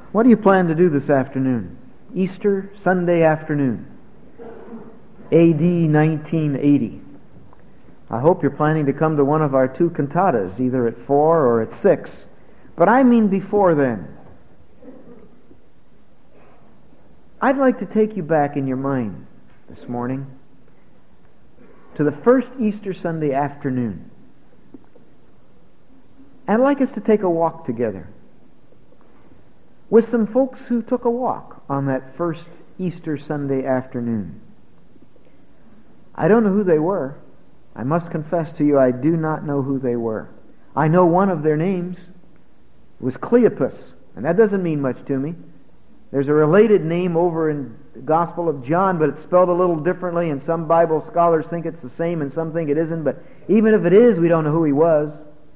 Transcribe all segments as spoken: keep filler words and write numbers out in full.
What do you plan to do this afternoon? Easter Sunday afternoon, A D nineteen eighty. I hope you're planning to come to one of our two cantatas, either at four or at six. But I mean before then. I'd like to take you back in your mind this morning to the first Easter Sunday afternoon. I'd like us to take a walk together with some folks who took a walk on that first Easter Sunday afternoon. I don't know who they were. I must confess to you, I do not know who they were. I know one of their names. It was Cleopas, and that doesn't mean much to me. There's a related name over in the Gospel of John, but it's spelled a little differently, and some Bible scholars think it's the same, and some think it isn't, but even if it is, we don't know who he was.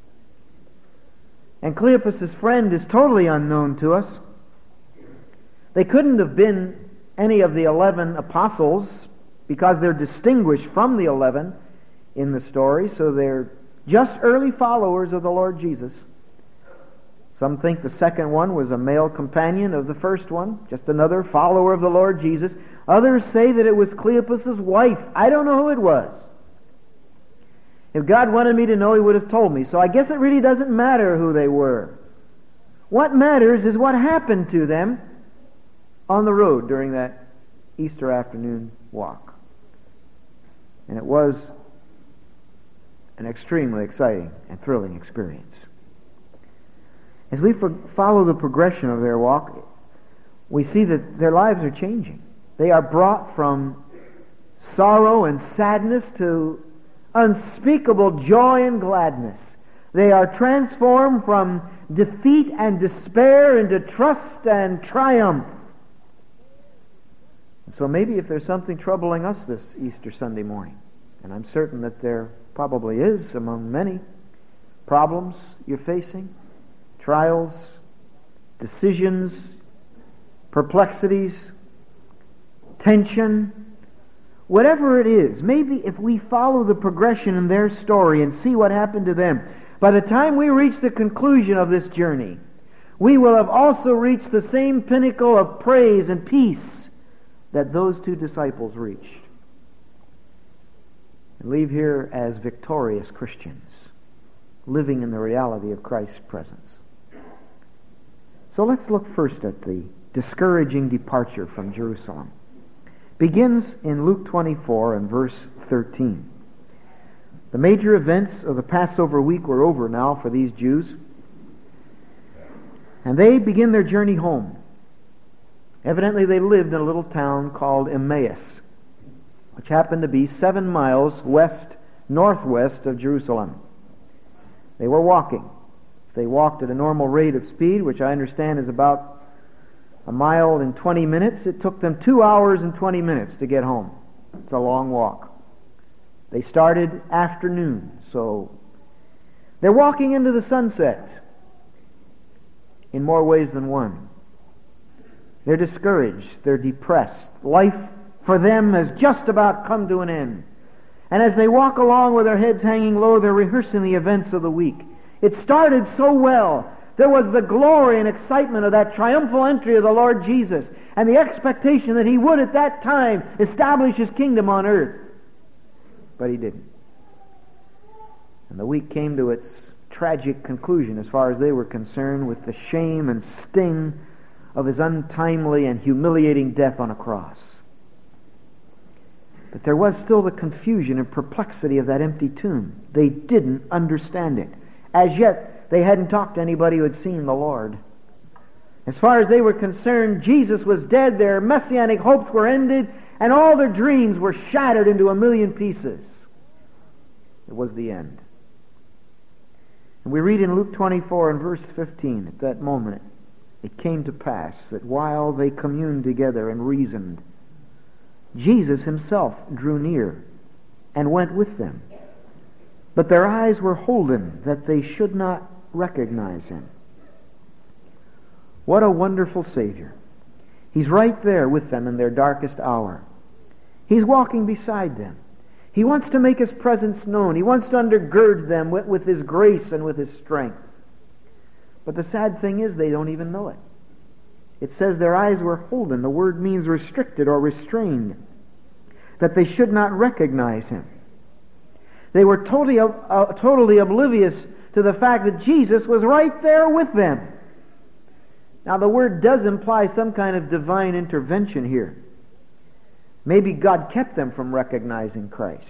And Cleopas' friend is totally unknown to us. They couldn't have been any of the eleven apostles because they're distinguished from the eleven in the story, so they're just early followers of the Lord Jesus. Some think the second one was a male companion of the first one, just another follower of the Lord Jesus. Others say that it was Cleopas' wife. I don't know who it was. If God wanted me to know, He would have told me. So I guess it really doesn't matter who they were. What matters is what happened to them on the road during that Easter afternoon walk. And it was an extremely exciting and thrilling experience. As we follow the progression of their walk, we see that their lives are changing. They are brought from sorrow and sadness to unspeakable joy and gladness. They are transformed from defeat and despair into trust and triumph. So maybe if there's something troubling us this Easter Sunday morning, and I'm certain that there probably is among many problems you're facing, trials, decisions, perplexities, tension, whatever it is, maybe if we follow the progression in their story and see what happened to them, by the time we reach the conclusion of this journey, we will have also reached the same pinnacle of praise and peace that those two disciples reached. And leave here as victorious Christians, living in the reality of Christ's presence. So let's look first at the discouraging departure from Jerusalem. Begins in Luke twenty-four and verse thirteen. The major events of the Passover week were over now for these Jews, and they begin their journey home. Evidently they lived in a little town called Emmaus, which happened to be seven miles west, northwest of Jerusalem. They were walking. They walked at a normal rate of speed, which I understand is about a mile in twenty minutes. It took them two hours and twenty minutes to get home. It's a long walk. They started afternoon, so they're walking into the sunset in more ways than one. They're discouraged. They're depressed. Life for them has just about come to an end. And as they walk along with their heads hanging low, they're rehearsing the events of the week. It started so well. There was the glory and excitement of that triumphal entry of the Lord Jesus and the expectation that He would at that time establish His kingdom on earth. But He didn't. And the week came to its tragic conclusion as far as they were concerned with the shame and sting of His untimely and humiliating death on a cross. But there was still the confusion and perplexity of that empty tomb. They didn't understand it. As yet, they hadn't talked to anybody who had seen the Lord. As far as they were concerned, Jesus was dead, their messianic hopes were ended, and all their dreams were shattered into a million pieces. It was the end. And we read in Luke twenty-four and verse fifteen, at that moment, it came to pass that while they communed together and reasoned, Jesus Himself drew near and went with them. But their eyes were holden that they should not recognize Him. What a wonderful Savior. He's right there with them in their darkest hour. He's walking beside them. He wants to make His presence known. He wants to undergird them with, with His grace and with His strength. But the sad thing is they don't even know it. It says their eyes were holden. The word means restricted or restrained, that they should not recognize him. They were totally, uh, totally oblivious to the fact that Jesus was right there with them. Now, the word does imply some kind of divine intervention here. Maybe God kept them from recognizing Christ.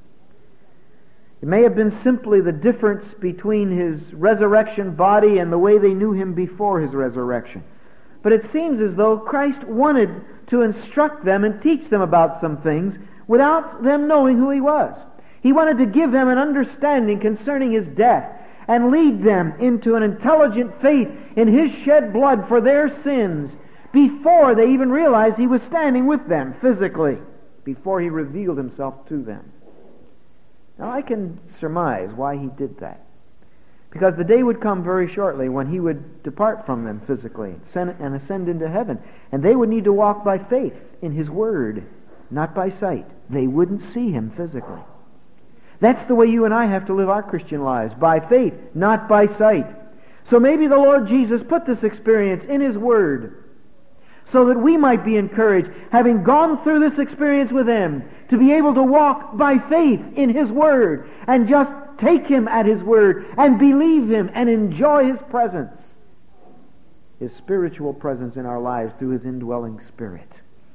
It may have been simply the difference between his resurrection body and the way they knew him before his resurrection. But it seems as though Christ wanted to instruct them and teach them about some things without them knowing who he was. He wanted to give them an understanding concerning his death and lead them into an intelligent faith in his shed blood for their sins before they even realized he was standing with them physically, before he revealed himself to them. Now, I can surmise why he did that. Because the day would come very shortly when he would depart from them physically and ascend into heaven. And they would need to walk by faith in his word, not by sight. They wouldn't see him physically. That's the way you and I have to live our Christian lives, by faith, not by sight. So maybe the Lord Jesus put this experience in his word so that we might be encouraged, having gone through this experience with him, to be able to walk by faith in his word and just take him at his word and believe him and enjoy his presence, his spiritual presence in our lives through his indwelling Spirit.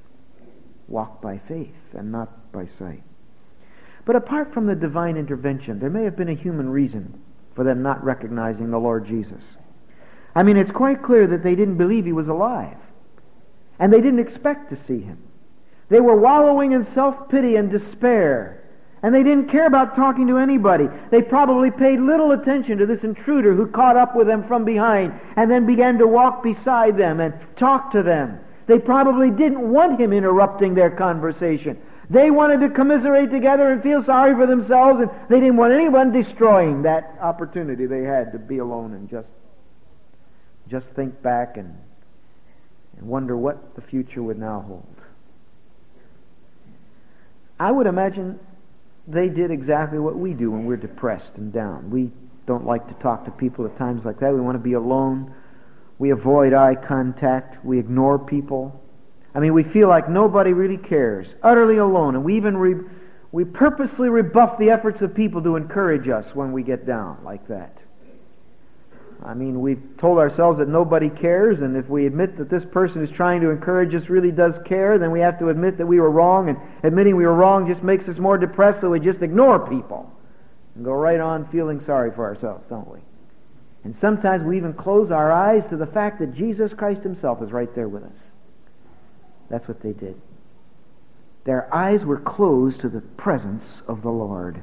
Walk by faith and not by sight. But apart from the divine intervention, there may have been a human reason for them not recognizing the Lord Jesus. I mean, it's quite clear that they didn't believe he was alive. And they didn't expect to see him. They were wallowing in self-pity and despair. And they didn't care about talking to anybody. They probably paid little attention to this intruder who caught up with them from behind and then began to walk beside them and talk to them. They probably didn't want him interrupting their conversation. They wanted to commiserate together and feel sorry for themselves, and they didn't want anyone destroying that opportunity they had to be alone and just, just think back and, and wonder what the future would now hold. I would imagine they did exactly what we do when we're depressed and down. We don't like to talk to people at times like that. We want to be alone. We avoid eye contact. We ignore people. I mean, we feel like nobody really cares, utterly alone. And we even re- we purposely rebuff the efforts of people to encourage us when we get down like that. I mean, we've told ourselves that nobody cares, and if we admit that this person who's trying to encourage us really does care, then we have to admit that we were wrong, and admitting we were wrong just makes us more depressed, so we just ignore people and go right on feeling sorry for ourselves, don't we? And sometimes we even close our eyes to the fact that Jesus Christ himself is right there with us. That's what they did. Their eyes were closed to the presence of the Lord.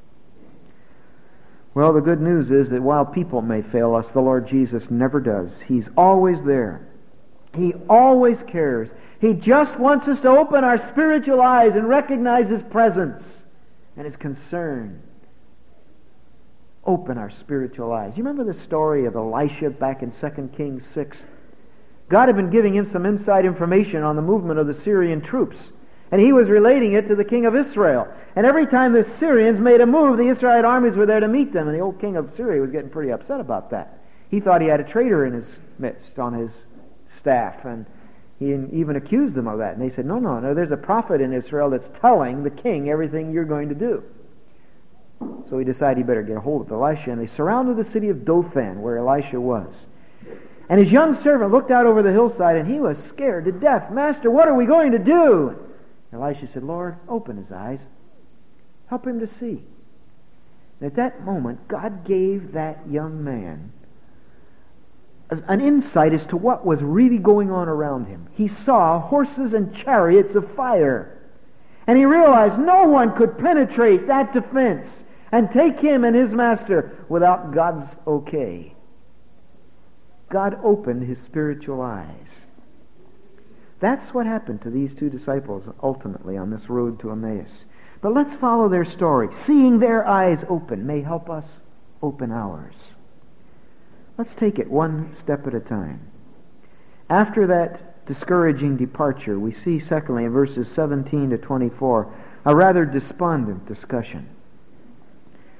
Well, the good news is that while people may fail us, the Lord Jesus never does. He's always there. He always cares. He just wants us to open our spiritual eyes and recognize his presence and his concern. Open our spiritual eyes. You remember the story of Elisha back in Second Kings six? God had been giving him some inside information on the movement of the Syrian troops. And he was relating it to the king of Israel. And every time the Syrians made a move, the Israelite armies were there to meet them. And the old king of Syria was getting pretty upset about that. He thought he had a traitor in his midst, on his staff. And he even accused them of that. And they said, no, no, no, there's a prophet in Israel that's telling the king everything you're going to do. So he decided he better get a hold of Elisha. And they surrounded the city of Dothan, where Elisha was. And his young servant looked out over the hillside, and he was scared to death. Master, what are we going to do? Elisha said, Lord, open his eyes. Help him to see. And at that moment, God gave that young man an insight as to what was really going on around him. He saw horses and chariots of fire. And he realized no one could penetrate that defense and take him and his master without God's okay. God opened his spiritual eyes. That's what happened to these two disciples ultimately on this road to Emmaus. But let's follow their story. Seeing their eyes open may help us open ours. Let's take it one step at a time. After that discouraging departure, we see secondly in verses seventeen to twenty-four a rather despondent discussion.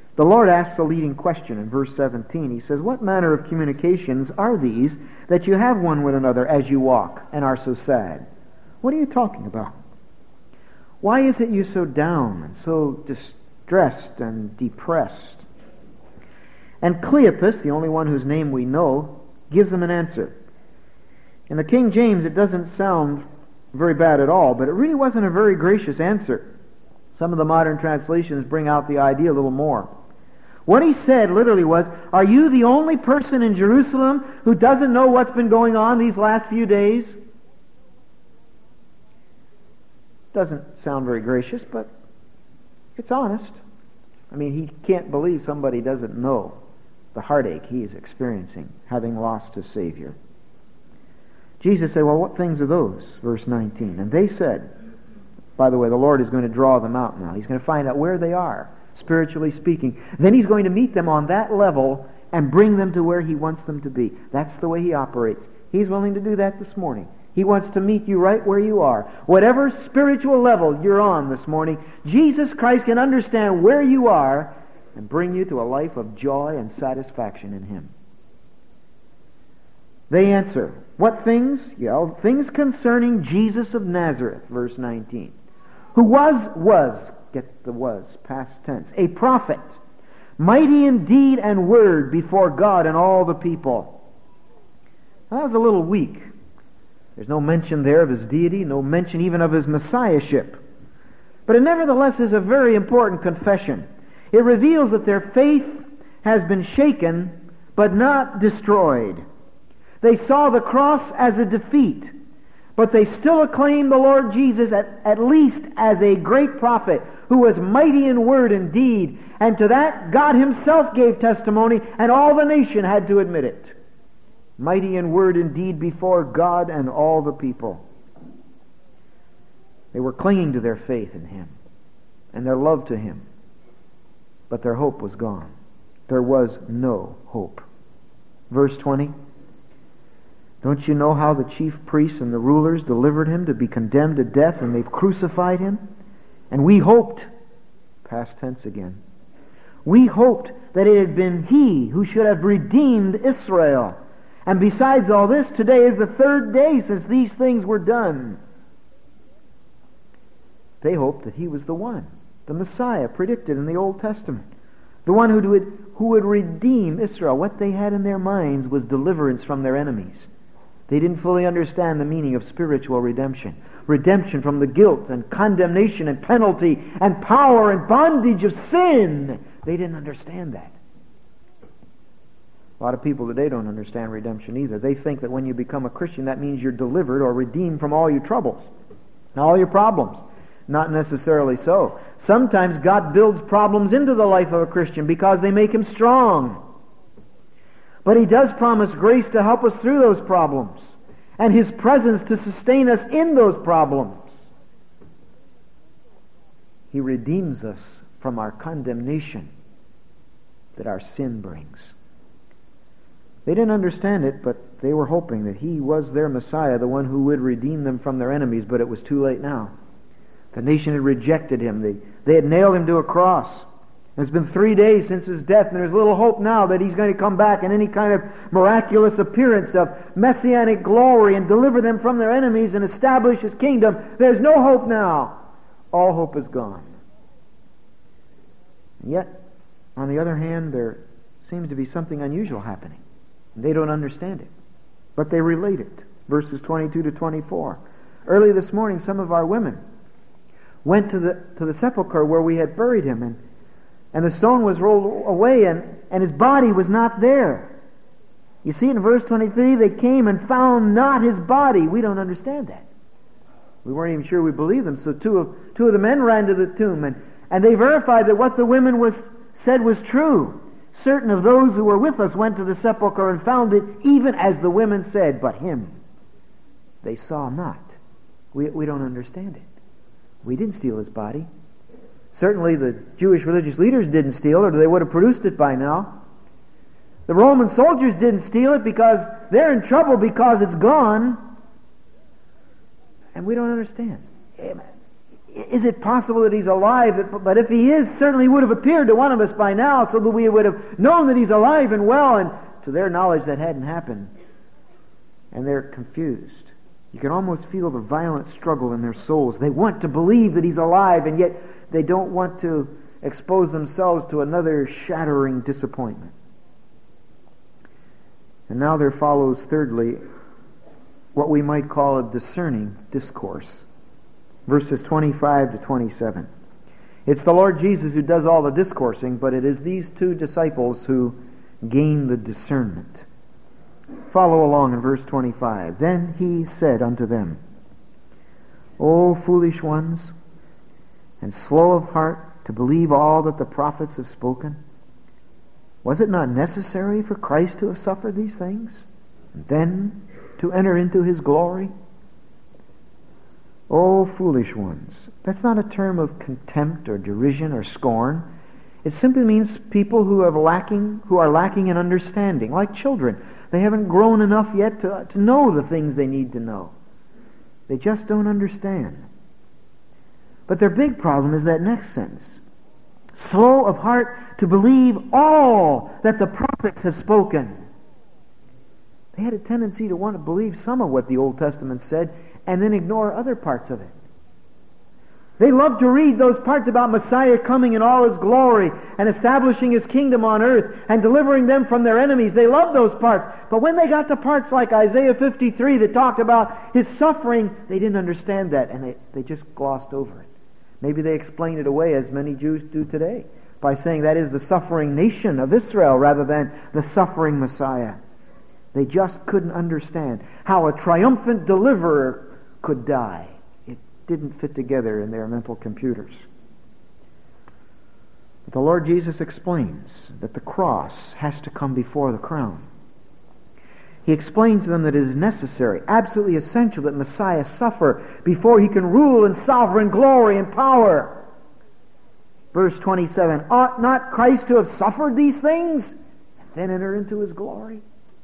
The Lord asks a leading question in verse seventeen. He says, "What manner of communications are these that you have one with another as you walk and are so sad?" What are you talking about? Why is it you so down and so distressed and depressed? And Cleopas, the only one whose name we know, gives them an answer. In the King James, it doesn't sound very bad at all, but it really wasn't a very gracious answer. Some of the modern translations bring out the idea a little more. What he said literally was, "Are you the only person in Jerusalem who doesn't know what's been going on these last few days?" Doesn't sound very gracious, but it's honest. I mean, he can't believe somebody doesn't know the heartache he is experiencing, having lost his Savior. Jesus said, "Well, what things are those?" Verse nineteen. And they said, by the way, the Lord is going to draw them out now. He's going to find out where they are, spiritually speaking. Then He's going to meet them on that level and bring them to where He wants them to be. That's the way He operates. He's willing to do that this morning. He wants to meet you right where you are. Whatever spiritual level you're on this morning, Jesus Christ can understand where you are and bring you to a life of joy and satisfaction in Him. They answer, "What things?" Yeah, things concerning Jesus of Nazareth, verse nineteen. Who was, was, get the was, past tense, a prophet, mighty in deed and word before God and all the people. Now, that was a little weak. There's no mention there of His deity, no mention even of His messiahship. But it nevertheless is a very important confession. It reveals that their faith has been shaken, but not destroyed. They saw the cross as a defeat, but they still acclaim the Lord Jesus at, at least as a great prophet who was mighty in word and deed. And to that, God Himself gave testimony, and all the nation had to admit it. Mighty in word and deed before God and all the people. They were clinging to their faith in Him and their love to Him. But their hope was gone. There was no hope. Verse twenty. Don't you know how the chief priests and the rulers delivered Him to be condemned to death, and they've crucified Him? And we hoped, past tense again, we hoped that it had been He who should have redeemed Israel. And besides all this, today is the third day since these things were done. They hoped that He was the one, the Messiah predicted in the Old Testament, the one who would, who would redeem Israel. What they had in their minds was deliverance from their enemies. They didn't fully understand the meaning of spiritual redemption. Redemption from the guilt and condemnation and penalty and power and bondage of sin. They didn't understand that. A lot of people today don't understand redemption either. They think that when you become a Christian, that means you're delivered or redeemed from all your troubles and all your problems. Not necessarily so. Sometimes God builds problems into the life of a Christian because they make him strong. But He does promise grace to help us through those problems and His presence to sustain us in those problems. He redeems us from our condemnation that our sin brings. They didn't understand it, but they were hoping that He was their Messiah, the one who would redeem them from their enemies, but it was too late now. The nation had rejected Him. They, they had nailed Him to a cross. It's been three days since His death, and there's little hope now that He's going to come back in any kind of miraculous appearance of messianic glory and deliver them from their enemies and establish His kingdom. There's no hope now. All hope is gone. And yet, on the other hand, there seems to be something unusual happening. They don't understand it, but they relate it. Verses twenty-two to twenty-four. Early this morning, some of our women went to the to the sepulchre where we had buried Him, and And the stone was rolled away, and, and His body was not there. You see, in verse twenty-three, they came and found not His body. We don't understand that. We weren't even sure we believed them. So two of two of the men ran to the tomb, and, and they verified that what the women was said was true. Certain of those who were with us went to the sepulchre and found it even as the women said, but Him they saw not. We, we don't understand it. We didn't steal His body. Certainly the Jewish religious leaders didn't steal it, or they would have produced it by now. The Roman soldiers didn't steal it because they're in trouble because it's gone. And we don't understand. Is it possible that he's alive? But if he is, certainly would have appeared to one of us by now so that we would have known that he's alive and well, and to their knowledge that hadn't happened. And they're confused. You can almost feel the violent struggle in their souls. They want to believe that he's alive, and yet they don't want to expose themselves to another shattering disappointment. And now there follows, thirdly, what we might call a discerning discourse. Verses twenty-five to twenty-seven. It's the Lord Jesus who does all the discoursing, but it is these two disciples who gain the discernment. Follow along in verse twenty-five. Then he said unto them, O foolish ones, and slow of heart to believe all that the prophets have spoken. Was it not necessary for Christ to have suffered these things, and then to enter into his glory? O foolish ones. That's not a term of contempt or derision or scorn. It simply means people who are lacking, who are lacking in understanding, like children. They haven't grown enough yet to, to know the things they need to know. They just don't understand. But their big problem is that next sentence. Slow of heart to believe all that the prophets have spoken. They had a tendency to want to believe some of what the Old Testament said and then ignore other parts of it. They loved to read those parts about Messiah coming in all his glory and establishing his kingdom on earth and delivering them from their enemies. They loved those parts. But when they got to parts like Isaiah fifty-three that talked about his suffering, they didn't understand that, and they, they just glossed over it. Maybe they explained it away, as many Jews do today, by saying that is the suffering nation of Israel rather than the suffering Messiah. They just couldn't understand how a triumphant deliverer could die. It didn't fit together in their mental computers. But the Lord Jesus explains that the cross has to come before the crown. He explains to them that it is necessary, absolutely essential, that Messiah suffer before he can rule in sovereign glory and power. Verse twenty-seven, ought not Christ to have suffered these things and then enter into his glory?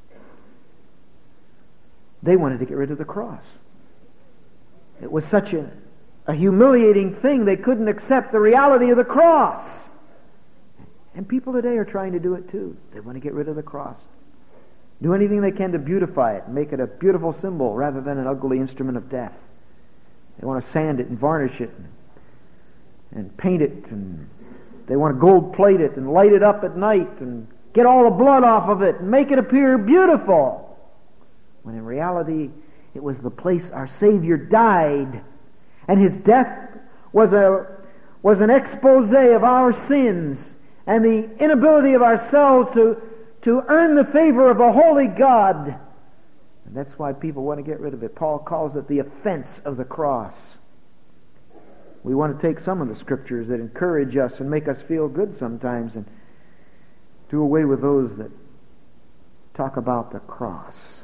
They wanted to get rid of the cross. It was such a, a humiliating thing, they couldn't accept the reality of the cross. And people today are trying to do it too. They want to get rid of the cross. Do anything they can to beautify it and make it a beautiful symbol rather than an ugly instrument of death. They want to sand it and varnish it and, and paint it, and they want to gold plate it and light it up at night and get all the blood off of it and make it appear beautiful. When in reality, it was the place our Savior died, and his death was a was an expose of our sins and the inability of ourselves to, to earn the favor of a holy God. And that's why people want to get rid of it. Paul calls it the offense of the cross. We want to take some of the scriptures that encourage us and make us feel good sometimes and do away with those that talk about the cross.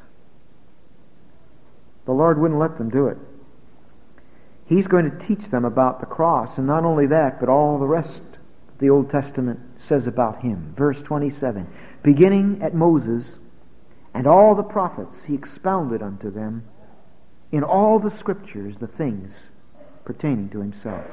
The Lord wouldn't let them do it. He's going to teach them about the cross, and not only that, but all the rest the Old Testament says about him. Verse twenty-seven, beginning at Moses and all the prophets, he expounded unto them in all the scriptures the things pertaining to himself.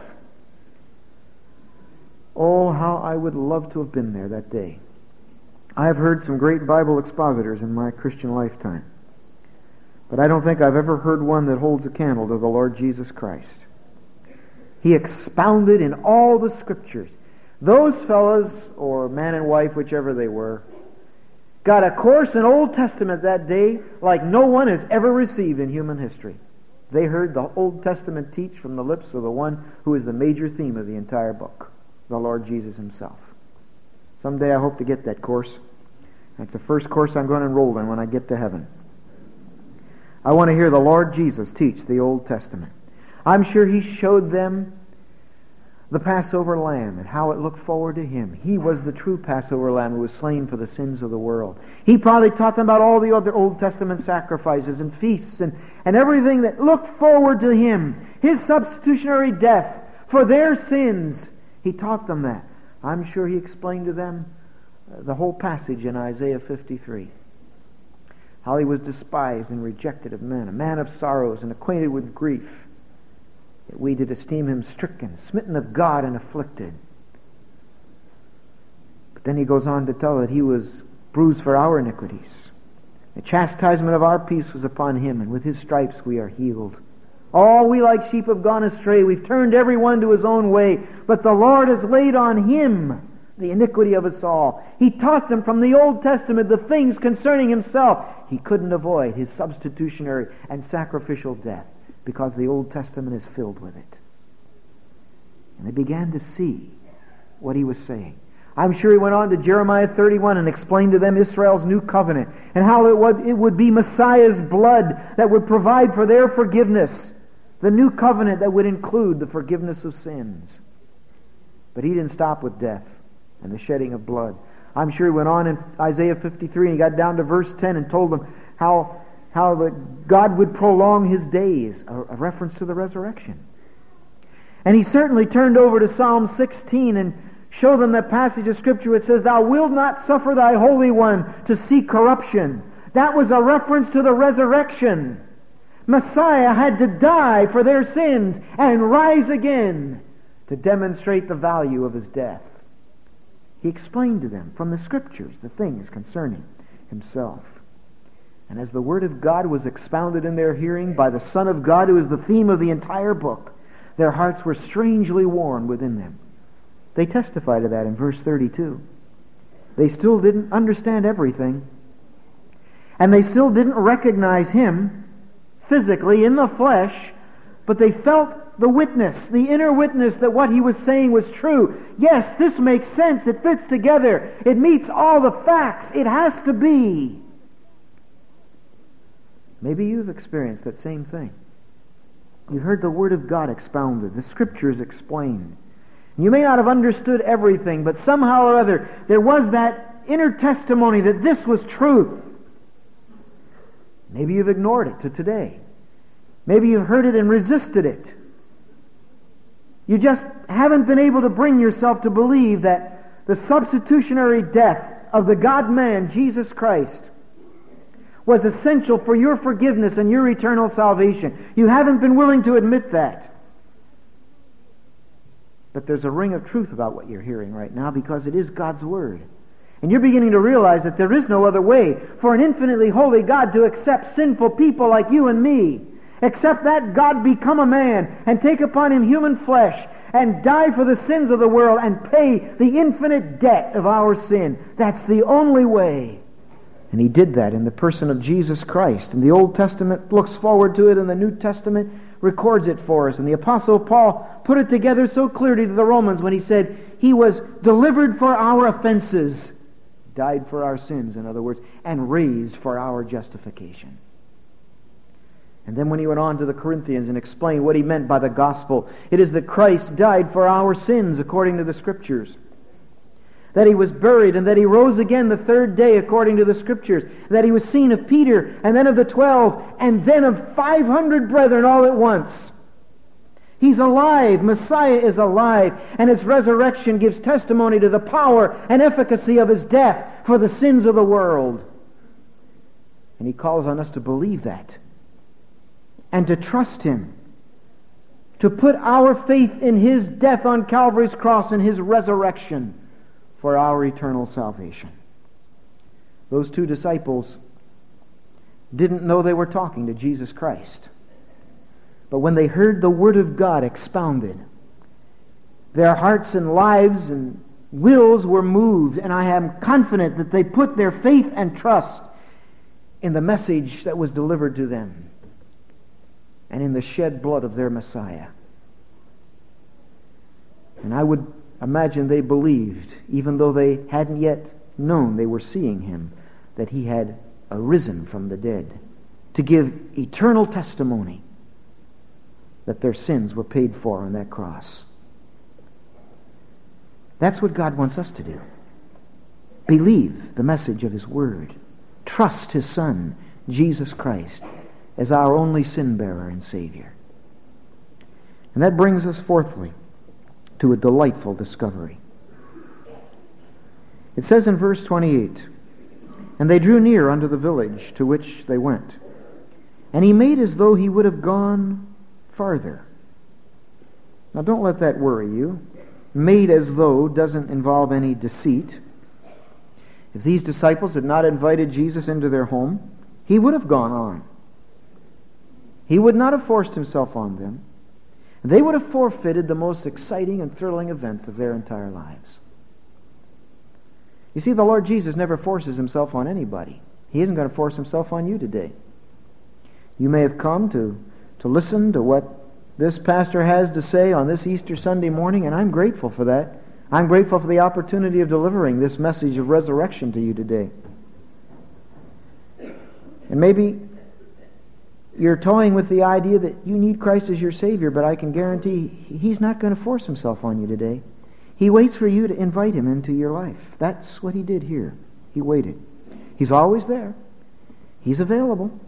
Oh, how I would love to have been there that day. I have heard some great Bible expositors in my Christian lifetime, but I don't think I've ever heard one that holds a candle to the Lord Jesus Christ. He expounded in all the scriptures. Those fellows, or man and wife, whichever they were, got a course in Old Testament that day like no one has ever received in human history. They heard the Old Testament teach from the lips of the one who is the major theme of the entire book, the Lord Jesus himself. Someday I hope to get that course. That's the first course I'm going to enroll in when I get to heaven. I want to hear the Lord Jesus teach the Old Testament. I'm sure he showed them the Passover lamb and how it looked forward to him. He was the true Passover lamb who was slain for the sins of the world. He probably taught them about all the other Old Testament sacrifices and feasts and, and everything that looked forward to him. His substitutionary death for their sins. He taught them that. I'm sure he explained to them the whole passage in Isaiah fifty-three. How he was despised and rejected of men, a man of sorrows and acquainted with grief. that we did esteem him stricken, smitten of God, and afflicted. But then he goes on to tell that he was bruised for our iniquities. The chastisement of our peace was upon him, and with his stripes we are healed. All we like sheep have gone astray. We've turned every one to his own way. But the Lord has laid on him the iniquity of us all. He taught them from the Old Testament the things concerning himself. He couldn't avoid his substitutionary and sacrificial death because the Old Testament is filled with it. And they began to see what he was saying. I'm sure he went on to Jeremiah thirty-one and explained to them Israel's new covenant and how it would, it would be Messiah's blood that would provide for their forgiveness. The new covenant that would include the forgiveness of sins. But he didn't stop with death and the shedding of blood. I'm sure he went on in Isaiah fifty-three and he got down to verse ten and told them how, how the, God would prolong his days, a, a reference to the resurrection. And he certainly turned over to Psalm sixteen and showed them that passage of Scripture which says, Thou wilt not suffer thy Holy One to see corruption. That was a reference to the resurrection. Messiah had to die for their sins and rise again to demonstrate the value of his death. He explained to them from the Scriptures the things concerning himself. And as the Word of God was expounded in their hearing by the Son of God, who is the theme of the entire book, their hearts were strangely warmed within them. They testify to that in verse thirty-two. They still didn't understand everything. And they still didn't recognize him physically in the flesh, but they felt the witness, the inner witness that what he was saying was true. Yes, this makes sense. It fits together. It meets all the facts. It has to be. Maybe you've experienced that same thing. You heard the Word of God expounded, the Scriptures explained. You may not have understood everything, but somehow or other there was that inner testimony that this was truth. Maybe you've ignored it to today. Maybe you've heard it and resisted it. You just haven't been able to bring yourself to believe that the substitutionary death of the God-man, Jesus Christ, was essential for your forgiveness and your eternal salvation. You haven't been willing to admit that. But there's a ring of truth about what you're hearing right now because it is God's Word. And you're beginning to realize that there is no other way for an infinitely holy God to accept sinful people like you and me, except that God become a man and take upon him human flesh and die for the sins of the world and pay the infinite debt of our sin. That's the only way. And he did that in the person of Jesus Christ. And the Old Testament looks forward to it, and the New Testament records it for us. And the Apostle Paul put it together so clearly to the Romans when he said, he was delivered for our offenses, died for our sins, in other words, and raised for our justification. And then when he went on to the Corinthians and explained what he meant by the gospel, it is that Christ died for our sins according to the Scriptures, that he was buried and that he rose again the third day according to the Scriptures, that he was seen of Peter and then of the twelve and then of five hundred brethren all at once. He's alive. Messiah is alive, and his resurrection gives testimony to the power and efficacy of his death for the sins of the world. And he calls on us to believe that and to trust him, to put our faith in his death on Calvary's cross and his resurrection for our eternal salvation. Those two disciples didn't know they were talking to Jesus Christ. But when they heard the Word of God expounded, their hearts and lives and wills were moved, and I am confident that they put their faith and trust in the message that was delivered to them and in the shed blood of their Messiah. And I would imagine they believed, even though they hadn't yet known they were seeing him, that he had arisen from the dead to give eternal testimony that their sins were paid for on that cross. That's what God wants us to do. Believe the message of his Word. Trust his Son, Jesus Christ, as our only sin-bearer and Savior. And that brings us, fourthly, to a delightful discovery. It says in verse twenty-eight, "And they drew near unto the village to which they went. And he made as though he would have gone farther. Now don't let that worry you. Made as though doesn't involve any deceit. If these disciples had not invited Jesus into their home, he would have gone on. He would not have forced himself on them. They would have forfeited the most exciting and thrilling event of their entire lives. You see, the Lord Jesus never forces himself on anybody. He isn't going to force himself on you today. You may have come to, to listen to what this pastor has to say on this Easter Sunday morning, and I'm grateful for that. I'm grateful for the opportunity of delivering this message of resurrection to you today. And maybe you're toying with the idea that you need Christ as your Savior, but I can guarantee he's not going to force himself on you today. He waits for you to invite him into your life. That's what he did here. He waited. He's always there. He's available.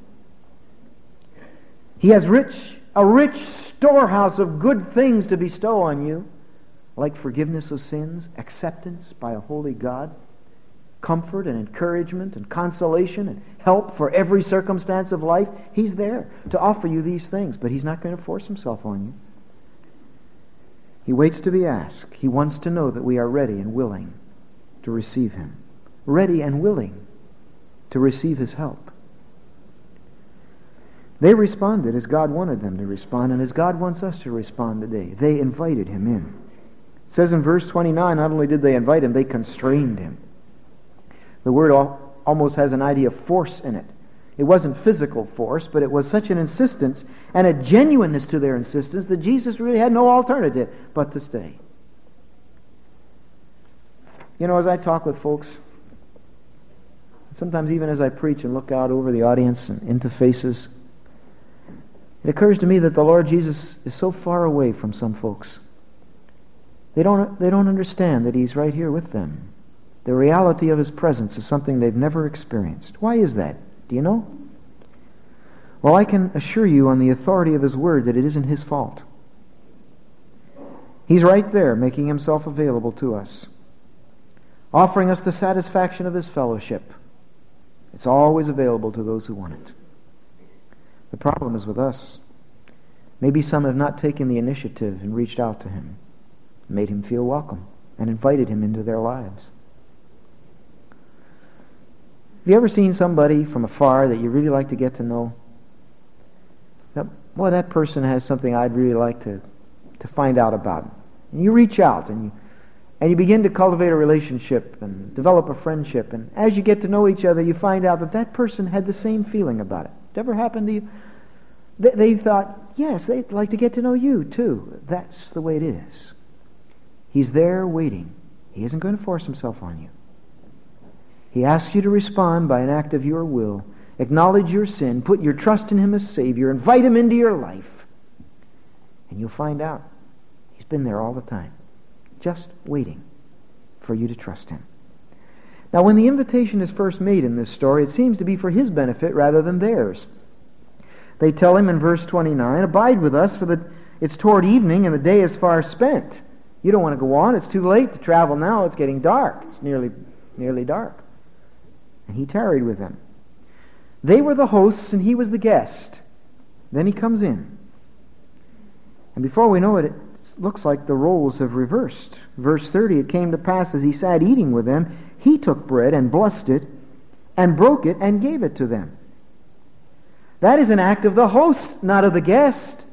He has rich, a rich storehouse of good things to bestow on you, like forgiveness of sins, acceptance by a holy God, comfort and encouragement and consolation and help for every circumstance of life. He's there to offer you these things, but he's not going to force himself on you. He waits to be asked. He wants to know that we are ready and willing to receive him. Ready and willing to receive his help. They responded as God wanted them to respond, and as God wants us to respond today. They invited him in. It says in verse twenty-nine, not only did they invite him, they constrained him. The word al- almost has an idea of force in it. It wasn't physical force, but it was such an insistence and a genuineness to their insistence that Jesus really had no alternative but to stay. You know, as I talk with folks, sometimes even as I preach and look out over the audience and into faces, it occurs to me that the Lord Jesus is so far away from some folks. They don't, they don't understand that he's right here with them. The reality of his presence is something they've never experienced. Why is that? Do you know? Well, I can assure you on the authority of his word that it isn't his fault. He's right there making himself available to us, offering us the satisfaction of his fellowship. It's always available to those who want it. The problem is with us. Maybe some have not taken the initiative and reached out to him, made him feel welcome, and invited him into their lives. Have you ever seen somebody from afar that you really like to get to know? Now, boy, that person has something I'd really like to, to find out about. And you reach out and you and you begin to cultivate a relationship and develop a friendship. And as you get to know each other, you find out that that person had the same feeling about it. Did it ever happen to you? They, they thought, yes, they'd like to get to know you too. That's the way it is. He's there waiting. He isn't going to force himself on you. He asks you to respond by an act of your will, acknowledge your sin, put your trust in him as Savior, invite him into your life, and you'll find out he's been there all the time, just waiting for you to trust him. Now, when the invitation is first made in this story, it seems to be for his benefit rather than theirs. They tell him in verse twenty-nine, "Abide with us, for the, it's toward evening and the day is far spent. You don't want to go on. It's too late to travel now. It's getting dark. It's nearly, nearly dark." And he tarried with them. They were the hosts and he was the guest. Then he comes in. And before we know it, it looks like the roles have reversed. Verse thirty, "It came to pass as he sat eating with them, he took bread and blessed it and broke it and gave it to them." That is an act of the host, not of the guest.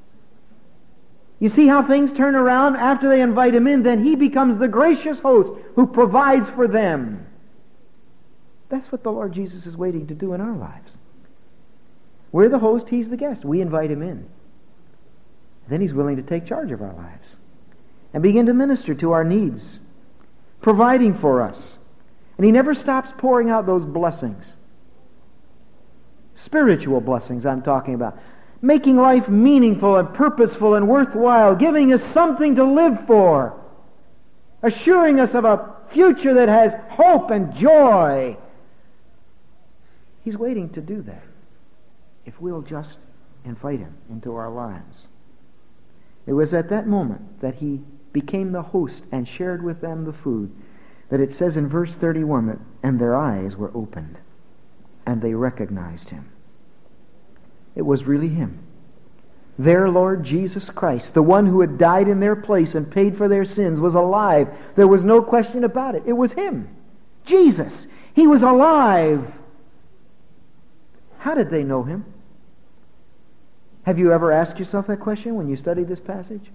You see how things turn around after they invite him in? Then he becomes the gracious host who provides for them. That's what the Lord Jesus is waiting to do in our lives. We're the host, he's the guest. We invite him in. Then he's willing to take charge of our lives and begin to minister to our needs, providing for us. And he never stops pouring out those blessings. Spiritual blessings I'm talking about. Making life meaningful and purposeful and worthwhile, giving us something to live for, assuring us of a future that has hope and joy. He's waiting to do that if we'll just invite him into our lives. It was at that moment that he became the host and shared with them the food that it says in verse thirty-one that, "And their eyes were opened, and they recognized him." It was really him. Their Lord Jesus Christ, the one who had died in their place and paid for their sins, was alive. There was no question about it. It was Him. Jesus. He was alive. How did they know Him? Have you ever asked yourself that question when you studied this passage?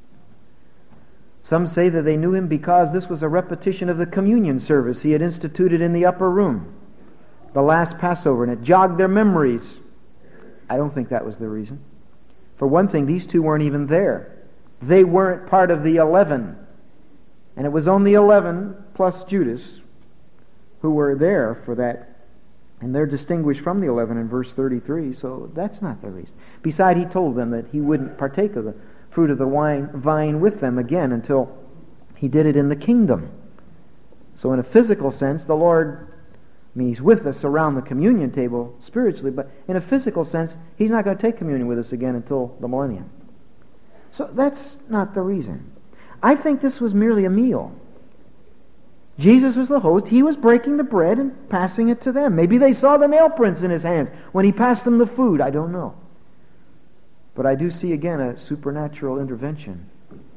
Some say that they knew Him because this was a repetition of the communion service He had instituted in the upper room, the last Passover, and it jogged their memories. I don't think that was the reason. For one thing, these two weren't even there. They weren't part of the eleven. And it was only eleven plus Judas who were there for that. And they're distinguished from the eleven in verse thirty-three, so that's not the reason. Besides, He told them that He wouldn't partake of the fruit of the wine, vine with them again until He did it in the kingdom. So in a physical sense, the Lord, I mean, He's with us around the communion table spiritually, but in a physical sense, He's not going to take communion with us again until the millennium. So that's not the reason. I think this was merely a meal. Jesus was the host. He was breaking the bread and passing it to them. Maybe they saw the nail prints in His hands when He passed them the food. I don't know. But I do see again a supernatural intervention.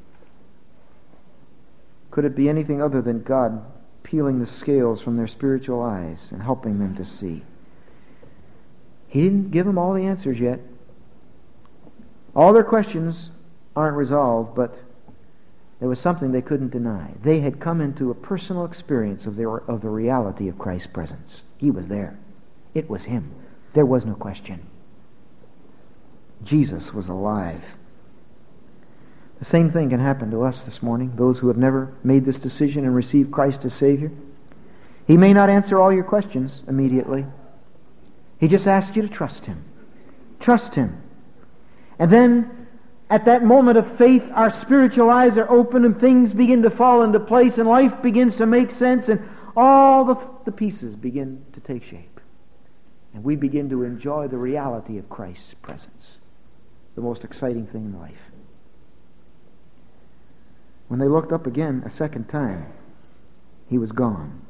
Could it be anything other than God peeling the scales from their spiritual eyes and helping them to see? He didn't give them all the answers yet. All their questions aren't resolved, but there was something they couldn't deny. They had come into a personal experience of, their, of the reality of Christ's presence. He was there. It was Him. There was no question. Jesus was alive. The same thing can happen to us this morning, those who have never made this decision and received Christ as Savior. He may not answer all your questions immediately. He just asks you to trust Him. Trust Him. And then, at that moment of faith, our spiritual eyes are open and things begin to fall into place and life begins to make sense and all the, the pieces begin to take shape. And we begin to enjoy the reality of Christ's presence. The most exciting thing in life. When they looked up again a second time, He was gone.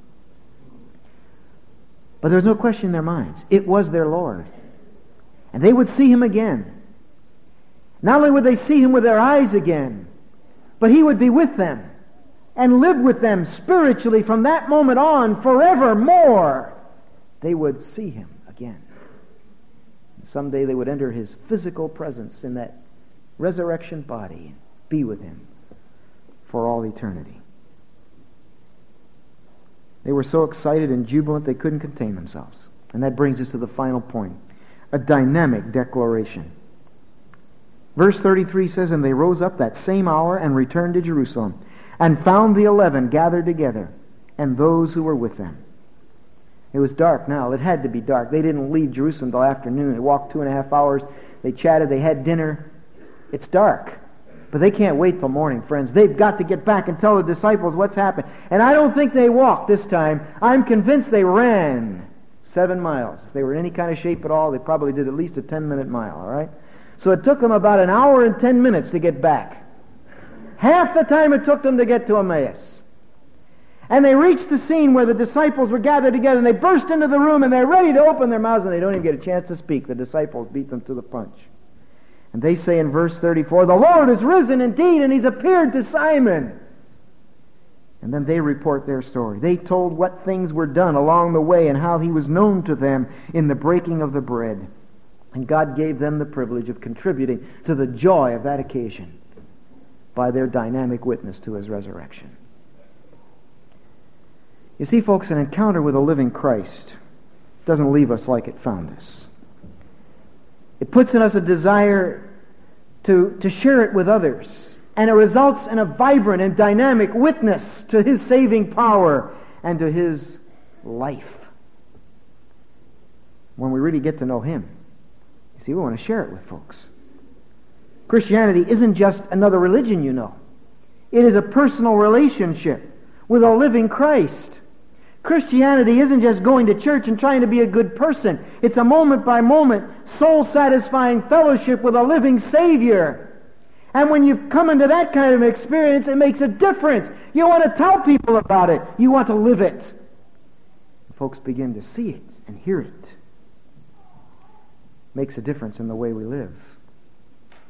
But there was no question in their minds. It was their Lord. And they would see Him again. Not only would they see Him with their eyes again, but He would be with them and live with them spiritually from that moment on forevermore. They would see Him again. And someday they would enter His physical presence in that resurrection body and be with Him for all eternity. They were so excited and jubilant they couldn't contain themselves. And that brings us to the final point, a dynamic declaration. Verse thirty-three says, "And they rose up that same hour and returned to Jerusalem, and found the eleven gathered together, and those who were with them." It was dark now. It had to be dark. They didn't leave Jerusalem till afternoon. They walked two and a half hours. They chatted. They had dinner. It's dark. But they can't wait till morning, friends. They've got to get back and tell the disciples what's happened. And I don't think they walked this time. I'm convinced they ran seven miles. If they were in any kind of shape at all, they probably did at least a ten-minute mile, all right? So it took them about an hour and ten minutes to get back. Half the time it took them to get to Emmaus. And they reached the scene where the disciples were gathered together, and they burst into the room, and they're ready to open their mouths, and they don't even get a chance to speak. The disciples beat them to the punch. And they say in verse thirty-four, "The Lord is risen indeed, and He's appeared to Simon." And then they report their story. They told what things were done along the way and how He was known to them in the breaking of the bread. And God gave them the privilege of contributing to the joy of that occasion by their dynamic witness to His resurrection. You see, folks, an encounter with a living Christ doesn't leave us like it found us. It puts in us a desire to, to share it with others. And it results in a vibrant and dynamic witness to His saving power and to His life. When we really get to know Him, you see, we want to share it with folks. Christianity isn't just another religion, you know. It is a personal relationship with a living Christ. Christianity isn't just going to church and trying to be a good person. It's a moment-by-moment, soul-satisfying fellowship with a living Savior. And when you come into that kind of experience, it makes a difference. You want to tell people about it. You want to live it. Folks begin to see it and hear it. Makes a difference in the way we live.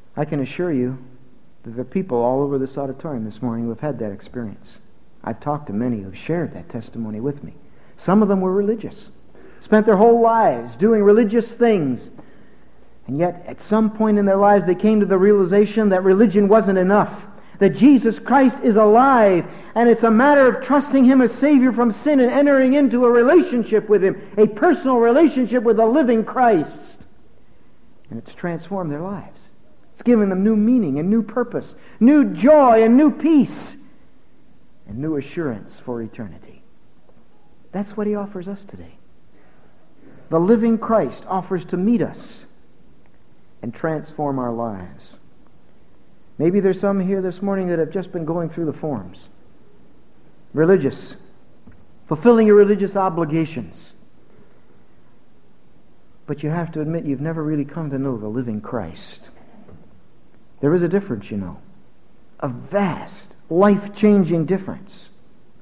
I can assure you that there are people all over this auditorium this morning who have had that experience. I've talked to many who have shared that testimony with me. Some of them were religious, spent their whole lives doing religious things, and yet at some point in their lives they came to the realization that religion wasn't enough, that Jesus Christ is alive, and it's a matter of trusting Him as Savior from sin and entering into a relationship with Him, a personal relationship with the living Christ. And it's transformed their lives. It's given them new meaning and new purpose, new joy and new peace, and new assurance for eternity. That's what He offers us today. The living Christ offers to meet us and transform our lives. Maybe there's some here this morning that have just been going through the forms. Religious. Fulfilling your religious obligations. But you have to admit you've never really come to know the living Christ. There is a difference, you know. A vast, life-changing difference.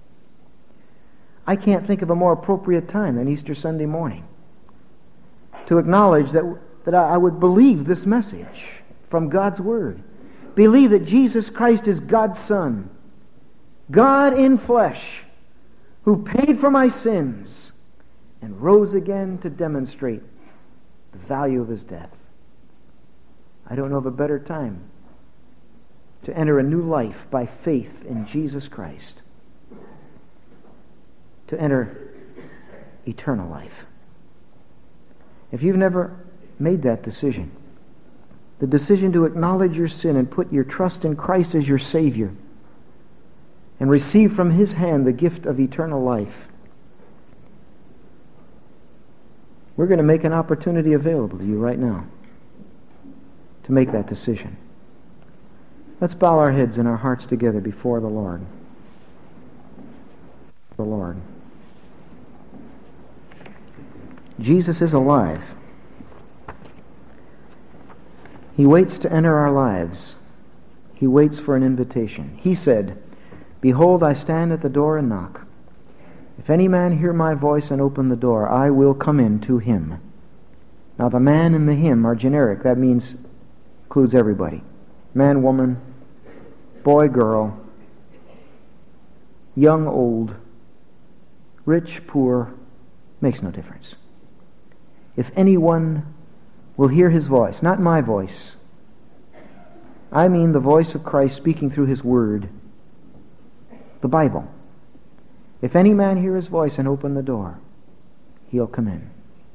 I can't think of a more appropriate time than Easter Sunday morning to acknowledge that, that I would believe this message from God's Word. Believe that Jesus Christ is God's Son, God in flesh, who paid for my sins and rose again to demonstrate the value of His death. I don't know of a better time to enter a new life by faith in Jesus Christ, to enter eternal life. If you've never made that decision, the decision to acknowledge your sin and put your trust in Christ as your Savior and receive from His hand the gift of eternal life, we're going to make an opportunity available to you right now to make that decision. Let's bow our heads and our hearts together before the Lord. The Lord. Jesus is alive. He waits to enter our lives. He waits for an invitation. He said, "Behold, I stand at the door and knock. If any man hear my voice and open the door, I will come in to him." Now the man and the him are generic. That means includes everybody. Man, woman, boy, girl, young, old, rich, poor, makes no difference. If anyone will hear His voice, not my voice, I mean the voice of Christ speaking through His Word, the Bible. If any man hear His voice and open the door, he'll come in.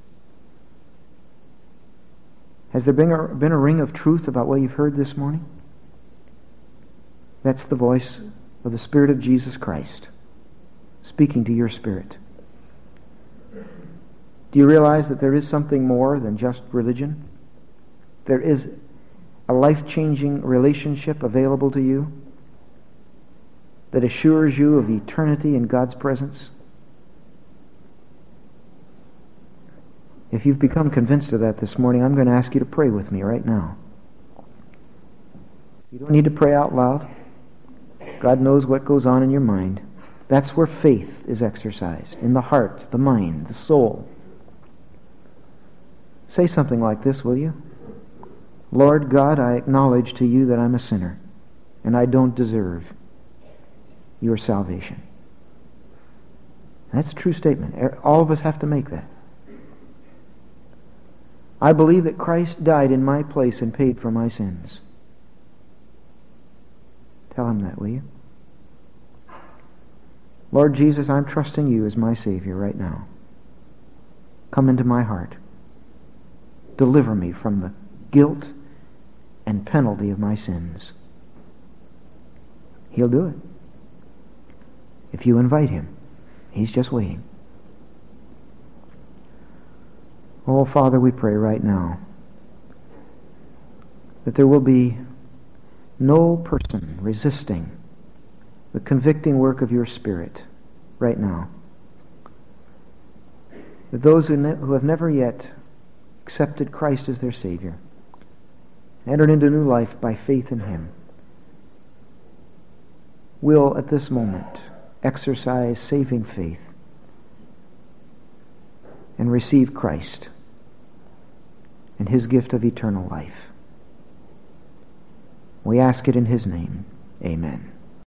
Has there been a, been a ring of truth about what you've heard this morning? That's the voice of the Spirit of Jesus Christ speaking to your spirit. Do you realize that there is something more than just religion? There is a life-changing relationship available to you that assures you of eternity in God's presence? If you've become convinced of that this morning, I'm going to ask you to pray with me right now. You don't need to pray out loud. God knows what goes on in your mind. That's where faith is exercised, in the heart, the mind, the soul. Say something like this, will you? Lord God, I acknowledge to you that I'm a sinner, and I don't deserve your salvation. That's a true statement. All of us have to make that. I believe that Christ died in my place and paid for my sins. Tell Him that, will you? Lord Jesus, I'm trusting you as my Savior right now. Come into my heart. Deliver me from the guilt and penalty of my sins. He'll do it. If you invite Him, He's just waiting. Oh, Father, we pray right now that there will be no person resisting the convicting work of your Spirit right now. That those who, ne- who have never yet accepted Christ as their Savior, entered into new life by faith in Him, will at this moment exercise saving faith and receive Christ and His gift of eternal life. We ask it in his name. Amen.